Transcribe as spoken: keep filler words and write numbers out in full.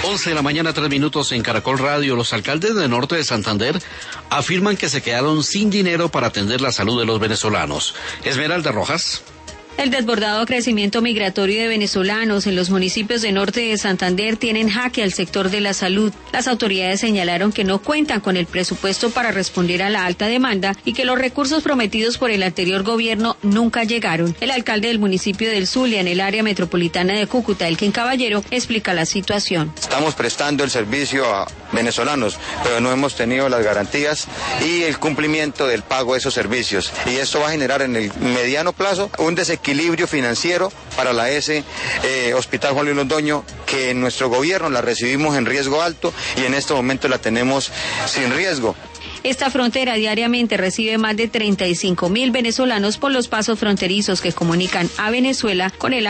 once de la mañana, tres minutos en Caracol Radio. Los alcaldes del norte de Santander afirman que se quedaron sin dinero para atender la salud de los venezolanos. Esmeralda Rojas. El desbordado crecimiento migratorio de venezolanos en los municipios de norte de Santander tienen jaque al sector de la salud. Las autoridades señalaron que no cuentan con el presupuesto para responder a la alta demanda y que los recursos prometidos por el anterior gobierno nunca llegaron. El alcalde del municipio del Zulia, en el área metropolitana de Cúcuta, Elkin Caballero, explica la situación. Estamos prestando el servicio a venezolanos, pero no hemos tenido las garantías y el cumplimiento del pago de esos servicios. Y esto va a generar en el mediano plazo un desequilibrio equilibrio financiero para la S eh, Hospital Juan Luis Londoño, que en nuestro gobierno la recibimos en riesgo alto y en este momento la tenemos sin riesgo. Esta frontera diariamente recibe más de treinta y cinco mil venezolanos por los pasos fronterizos que comunican a Venezuela con el